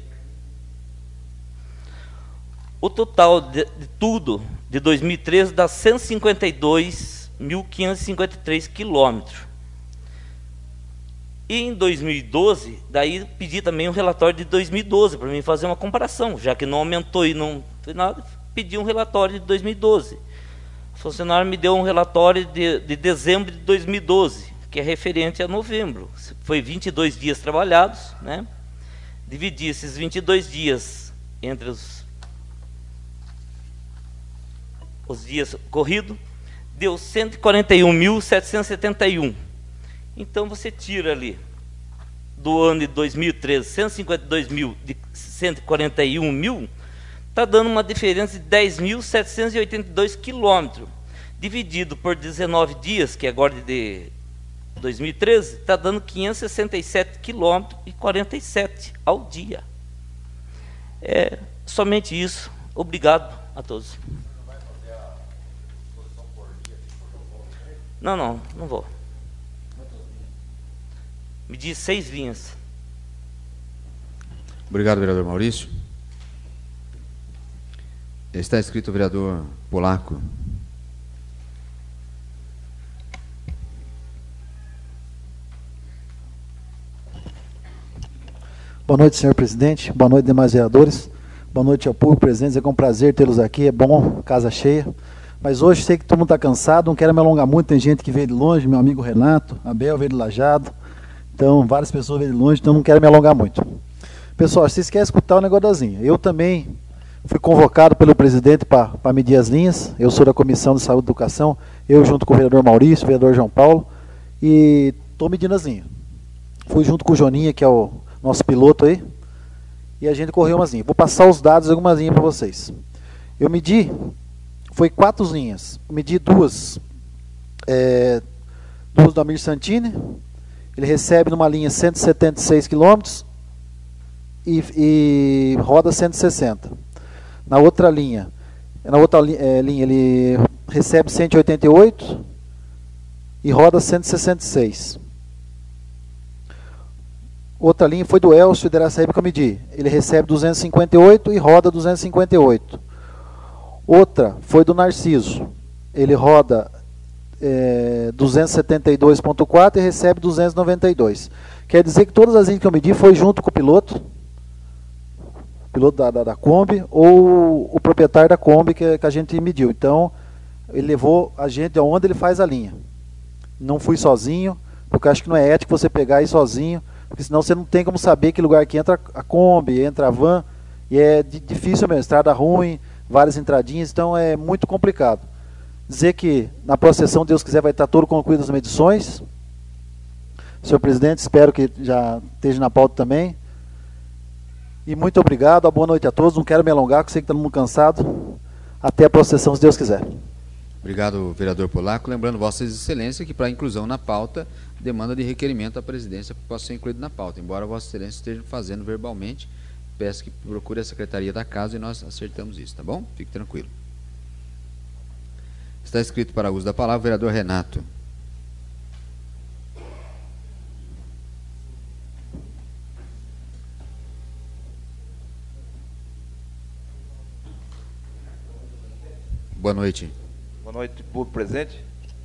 O total de tudo de 2013 dá 152.553 quilômetros. E em 2012, daí pedi também um relatório de 2012 para mim fazer uma comparação, já que não aumentou e não fez nada, pedi um relatório de 2012. O funcionário me deu um relatório de dezembro de 2012, que é referente a novembro. Foi 22 dias trabalhados, né? Dividi esses 22 dias entre os dias corridos, deu 141.771. Então você tira ali do ano de 2013 152.000 de 141.000, está dando uma diferença de 10.782 quilômetros, dividido por 19 dias, que é agora de 2013, está dando 567 quilômetros e 47 ao dia. É somente isso. Obrigado a todos. Não vou. Me diz 6 linhas. Obrigado, vereador Maurício. Está inscrito o vereador Polaco. Boa noite, senhor presidente. Boa noite, demais vereadores. Boa noite ao público presente. É com prazer tê-los aqui. É bom, casa cheia. Mas hoje sei que todo mundo está cansado, não quero me alongar muito, tem gente que veio de longe, meu amigo Renato, Abel veio de Lajado, então várias pessoas veio de longe, então não quero me alongar muito. Pessoal, vocês querem escutar o negócio da linha? Eu também fui convocado pelo presidente para medir as linhas, eu sou da Comissão de Saúde e Educação, eu junto com o vereador Maurício, o vereador João Paulo, e estou medindo as linhas. Fui junto com o Joninha, que é o nosso piloto aí, e a gente correu umas linhas. Vou passar os dados de algumas linhas para vocês. Eu medi, foi 4 linhas, medi duas do Amir Santini, ele recebe numa linha 176 km e roda 160. Na outra linha ele recebe 188 e roda 166. Outra linha foi do Elcio de Araçaíba que eu medi. Ele recebe 258 e roda 258. Outra foi do Narciso. Ele roda 272.4 e recebe 292. Quer dizer que todas as linhas que eu medi foi junto com o piloto da Kombi, ou o proprietário da Kombi que a gente mediu. Então, ele levou a gente aonde ele faz a linha. Não fui sozinho, porque eu acho que não é ético você pegar e ir sozinho, porque senão você não tem como saber que lugar que entra a Kombi, entra a van, e é difícil mesmo, estrada ruim, várias entradinhas, então é muito complicado. Dizer que na processão, Deus quiser, vai estar todo concluído as medições. Senhor presidente, espero que já esteja na pauta também. E muito obrigado, boa noite a todos. Não quero me alongar, porque sei que está todo mundo cansado. Até a processão, se Deus quiser. Obrigado, vereador Polaco. Lembrando, Vossa Excelência, que para inclusão na pauta, demanda de requerimento à presidência para possa ser incluído na pauta. Embora Vossa Excelência esteja fazendo verbalmente, peço que procure a Secretaria da Casa e nós acertamos isso, tá bom? Fique tranquilo. Está escrito para uso da palavra o vereador Renato. Boa noite. Boa noite, público presente.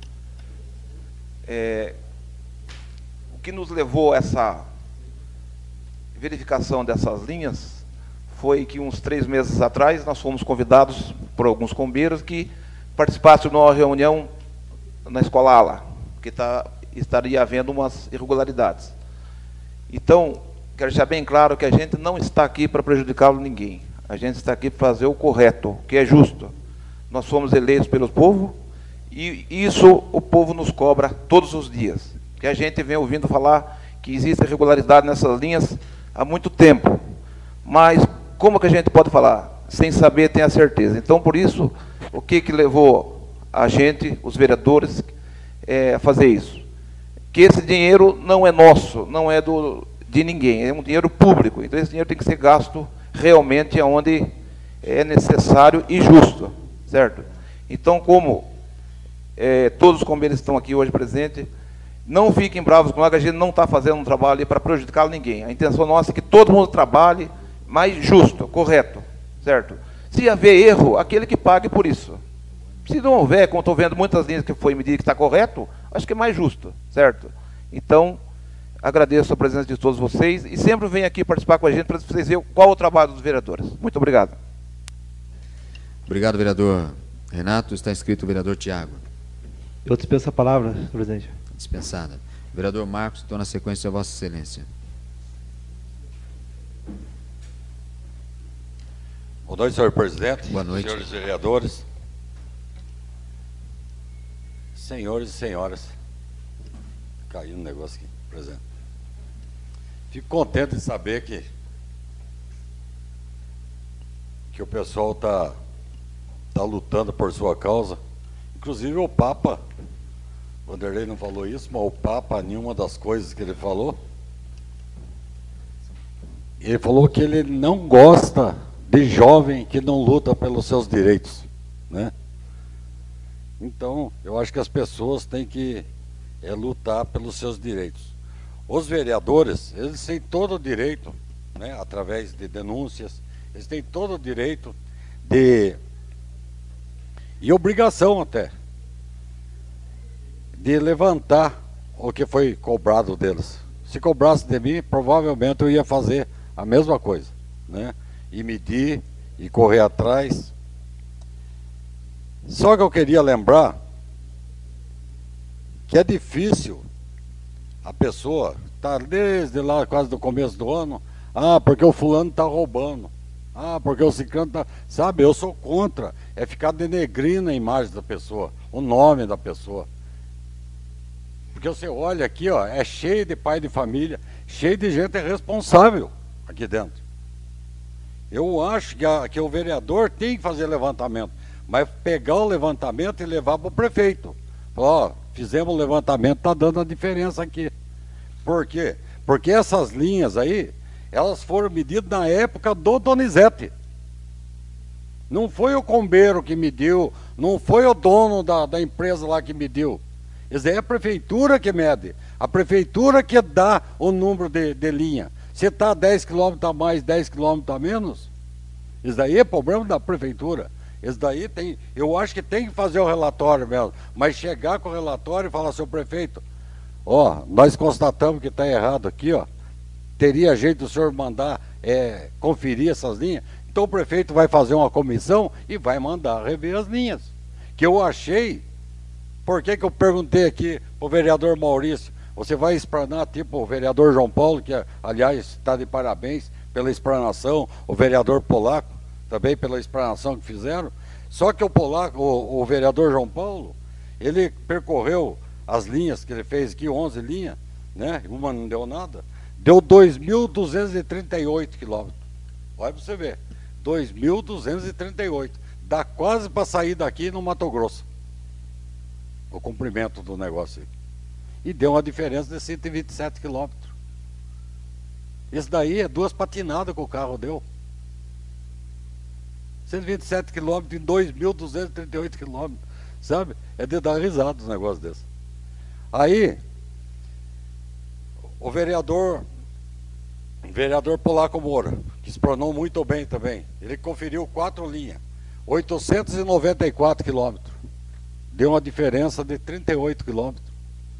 O que nos levou a essa verificação dessas linhas foi que uns 3 meses atrás nós fomos convidados por alguns combeiros que participassem de uma reunião na escola Ala, que estaria havendo umas irregularidades. Então, quero deixar bem claro que a gente não está aqui para prejudicar ninguém. A gente está aqui para fazer o correto, o que é justo. Nós fomos eleitos pelo povo e isso o povo nos cobra todos os dias. Que a gente vem ouvindo falar que existe irregularidade nessas linhas há muito tempo. Mas como que a gente pode falar? Sem saber, tem a certeza. Então, por isso, o que levou a gente, os vereadores, a fazer isso? Que esse dinheiro não é nosso, não é de ninguém, é um dinheiro público. Então, esse dinheiro tem que ser gasto realmente onde é necessário e justo. Certo? Então, como todos os combeiros estão aqui hoje presentes, não fiquem bravos com nós, que a gente não está fazendo um trabalho para prejudicar ninguém. A intenção nossa é que todo mundo trabalhe mais justo, correto, certo? Se haver erro, aquele que pague por isso. Se não houver, como estou vendo muitas linhas que foi medida que está correto, acho que é mais justo, certo? Então, agradeço a presença de todos vocês e sempre venham aqui participar com a gente para vocês verem qual é o trabalho dos vereadores. Muito obrigado. Obrigado, vereador Renato. Está inscrito o vereador Tiago. Eu dispenso a palavra, presidente. Dispensada. Vereador Marcos, estou na sequência de Vossa Excelência. Boa noite, senhor presidente. Boa noite. Senhores vereadores. Senhores e senhoras. Caiu um negócio aqui, presidente. Fico contente de saber que o pessoal está lutando por sua causa. Inclusive o Papa, o Vanderlei não falou isso, mas o Papa, nenhuma das coisas que ele falou que ele não gosta de jovem que não luta pelos seus direitos, né? Então, eu acho que as pessoas têm que lutar pelos seus direitos. Os vereadores, eles têm todo o direito, né, através de denúncias, eles têm todo o direito e obrigação até de levantar o que foi cobrado deles. Se cobrasse de mim, provavelmente eu ia fazer a mesma coisa, né? E medir, e correr atrás. Só que eu queria lembrar que é difícil a pessoa tá desde lá quase do começo do ano, porque o fulano está roubando, porque o ciclano está... Sabe, eu sou contra, é ficar denegrindo a imagem da pessoa, o nome da pessoa. Porque você olha aqui, ó, é cheio de pai de família, cheio de gente responsável aqui dentro. Eu acho que o vereador tem que fazer levantamento, mas pegar o levantamento e levar para o prefeito. Ó, fizemos o levantamento, está dando a diferença aqui. Por quê? Porque essas linhas aí, elas foram medidas na época do Donizete. Não foi o combeiro que mediu, não foi o dono da empresa lá que mediu. Isso aí é a prefeitura que mede. A prefeitura que dá o número de linha. Se está 10 km a mais, 10 km a menos, isso daí é problema da prefeitura. Isso daí tem, eu acho que tem que fazer o relatório mesmo. Mas chegar com o relatório e falar, seu prefeito, ó, nós constatamos que está errado aqui, ó. Teria jeito do senhor mandar conferir essas linhas? Então o prefeito vai fazer uma comissão e vai mandar rever as linhas. Que eu achei, por que eu perguntei aqui para o vereador Maurício, você vai explanar tipo o vereador João Paulo, que aliás está de parabéns pela explanação, o vereador Polaco, também pela explanação que fizeram. Só que o Polaco, o vereador João Paulo, ele percorreu as linhas que ele fez aqui, 11 linhas, né? Uma não deu nada, deu 2.238 quilômetros. Olha para você ver, 2.238. Dá quase para sair daqui no Mato Grosso, o comprimento do negócio aí. E deu uma diferença de 127 quilômetros. Isso daí é 2 patinadas que o carro deu. 127 quilômetros em 2.238 quilômetros, sabe? É de dar risada os negócios desses. Aí, o vereador Polaco Moura, que explanou muito bem também, ele conferiu 4 linhas, 894 quilômetros. Deu uma diferença de 38 quilômetros.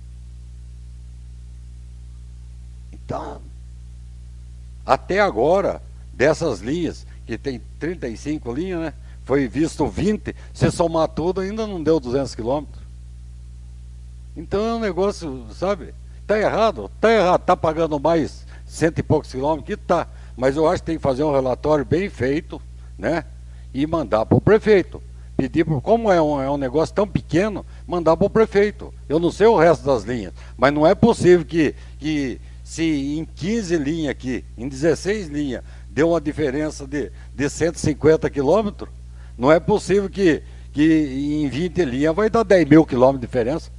Então, até agora, dessas linhas, que tem 35 linhas, né? Foi visto 20, se somar tudo ainda não deu 200 quilômetros. Então é um negócio, sabe? Tá errado, tá pagando mais 100 e poucos quilômetros, que tá. Mas eu acho que tem que fazer um relatório bem feito, né? E mandar para o prefeito. Pedir, como é um negócio tão pequeno, mandar para o prefeito. Eu não sei o resto das linhas, mas não é possível que se em 15 linhas aqui, em 16 linhas, deu uma diferença de 150 quilômetros, não é possível que em 20 linhas vai dar 10 mil quilômetros de diferença.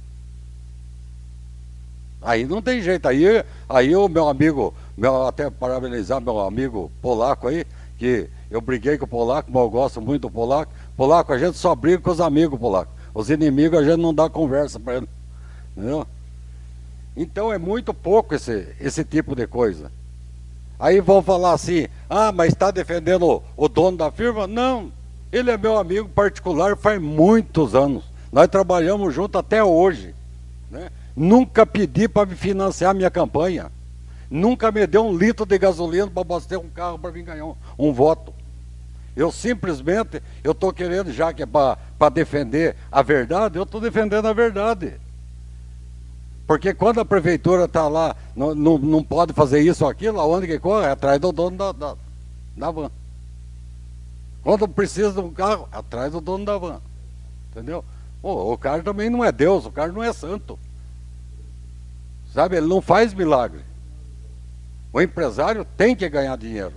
Aí não tem jeito. Aí o meu amigo, até parabenizar meu amigo Polaco aí, que eu briguei com o Polaco, mas eu gosto muito do Polaco. Polaco, a gente só briga com os amigos, Polaco. Os inimigos a gente não dá conversa para eles. Entendeu? Então é muito pouco esse tipo de coisa. Aí vão falar assim, mas está defendendo o dono da firma? Não, ele é meu amigo particular faz muitos anos. Nós trabalhamos juntos até hoje, né? Nunca pedi para me financiar minha campanha. Nunca me deu 1 litro de gasolina para abastecer um carro para vir ganhar um voto. Eu simplesmente, eu estou querendo, já que é para defender a verdade, eu estou defendendo a verdade. Porque quando a prefeitura está lá, não pode fazer isso ou aquilo, aonde que corre? Atrás do dono da van. Quando precisa de um carro, atrás do dono da van. Entendeu? O cara também não é Deus, o cara não é santo. Sabe, ele não faz milagre. O empresário tem que ganhar dinheiro.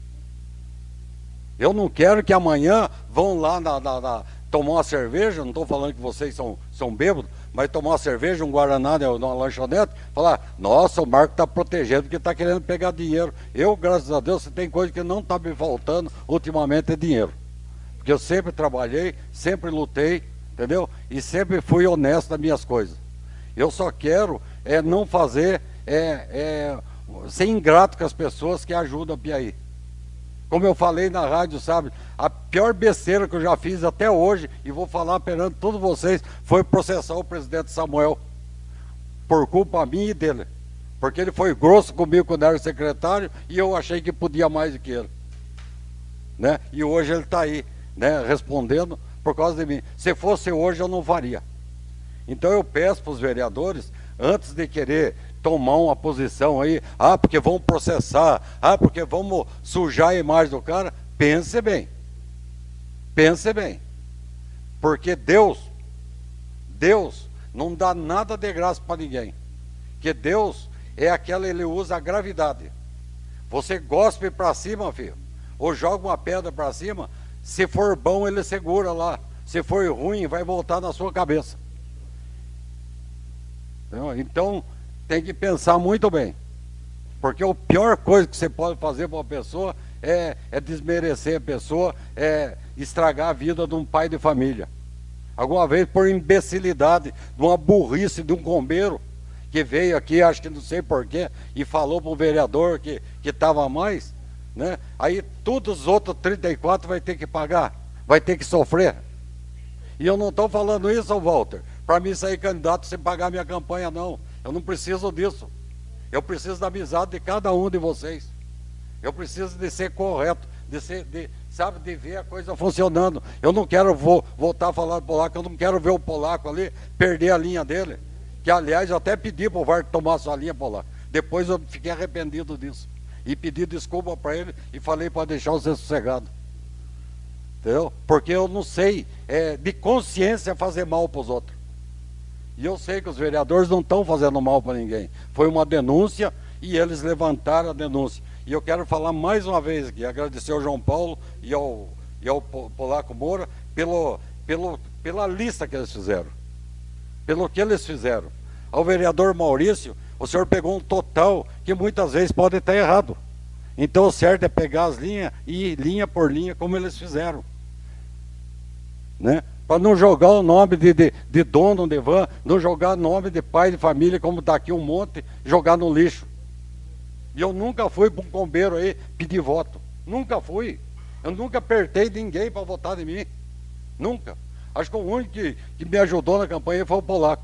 Eu não quero que amanhã vão lá tomar uma cerveja, não estou falando que vocês são bêbados, mas tomar uma cerveja, um guaraná numa lanchonete, falar, nossa, o Marco está protegendo porque está querendo pegar dinheiro. Eu, graças a Deus, se tem coisa que não está me faltando ultimamente é dinheiro. Porque eu sempre trabalhei, sempre lutei, entendeu? E sempre fui honesto nas minhas coisas. Eu só quero não fazer, ser ingrato com as pessoas que ajudam a Piauí. Como eu falei na rádio, sabe, a pior besteira que eu já fiz até hoje, e vou falar perante todos vocês, foi processar o presidente Samuel, por culpa minha e dele. Porque ele foi grosso comigo quando era secretário, e eu achei que podia mais do que ele. Né? E hoje ele está aí, né, respondendo por causa de mim. Se fosse hoje, eu não faria. Então eu peço para os vereadores, antes de querer tomar uma posição aí, porque vão processar, porque vamos sujar a imagem do cara, pense bem. Pense bem. Porque Deus não dá nada de graça para ninguém. Que Deus é aquela, ele usa a gravidade. Você gospe para cima, filho, ou joga uma pedra para cima, se for bom ele segura lá, se for ruim vai voltar na sua cabeça. Então tem que pensar muito bem, porque a pior coisa que você pode fazer para uma pessoa é desmerecer a pessoa, é estragar a vida de um pai de família. Alguma vez, por imbecilidade, de uma burrice de um combeiro que veio aqui, acho que não sei porquê, e falou para o vereador que estava mais, né? Aí todos os outros 34 vai ter que pagar, vai ter que sofrer. E eu não estou falando isso, Walter, para mim sair candidato sem pagar minha campanha, não. Eu não preciso disso. Eu preciso da amizade de cada um de vocês. Eu preciso de ser correto, de ver a coisa funcionando. Eu não quero voltar a falar do polaco, eu não quero ver o polaco ali perder a linha dele. Que, aliás, eu até pedi para o VAR tomar sua linha, polaco. Depois eu fiquei arrependido disso. E pedi desculpa para ele e falei para deixar você sossegado. Entendeu? Porque eu não sei, de consciência, fazer mal para os outros. E eu sei que os vereadores não estão fazendo mal para ninguém. Foi uma denúncia e eles levantaram a denúncia. E eu quero falar mais uma vez aqui, agradecer ao João Paulo e ao Polaco Moura pela lista que eles fizeram. Pelo que eles fizeram. Ao vereador Maurício, o senhor pegou um total que muitas vezes pode estar errado. Então o certo é pegar as linhas e ir linha por linha como eles fizeram. Né? Para não jogar o nome de dono de van, não jogar o nome de pai de família, como está aqui um monte, jogar no lixo. E eu nunca fui para um combeiro aí pedir voto. Nunca fui. Eu nunca apertei ninguém para votar em mim. Nunca. Acho que o único que me ajudou na campanha foi o polaco.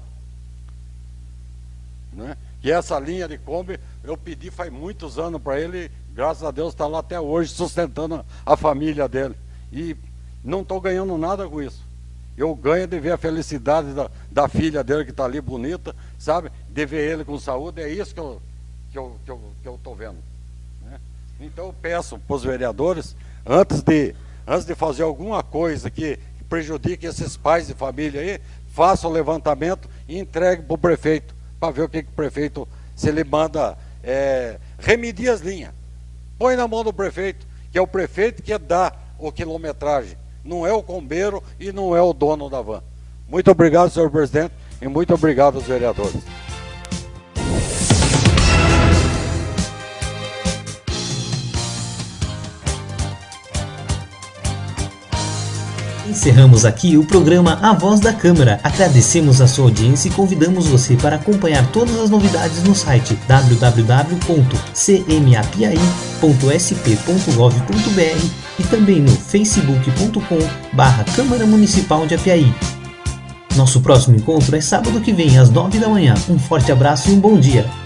Né? E essa linha de Kombi, eu pedi faz muitos anos para ele, graças a Deus está lá até hoje, sustentando a família dele. E não estou ganhando nada com isso. Eu ganho de ver a felicidade da filha dele que está ali bonita, sabe? De ver ele com saúde, é isso que eu estou vendo. Né? Então eu peço para os vereadores, antes de fazer alguma coisa que prejudique esses pais de família aí, faça o levantamento e entregue para o prefeito, para ver o que o prefeito, se ele manda remedir as linhas. Põe na mão do prefeito, que é o prefeito que dá a quilometragem. Não é o combeiro e não é o dono da van. Muito obrigado, senhor presidente, e muito obrigado aos vereadores. Encerramos aqui o programa A Voz da Câmara. Agradecemos a sua audiência e convidamos você para acompanhar todas as novidades no site www.cmapiaí.sp.gov.br e também no facebook.com/Câmara Municipal de Apiaí. Nosso próximo encontro é sábado que vem às 9 da manhã. Um forte abraço e um bom dia.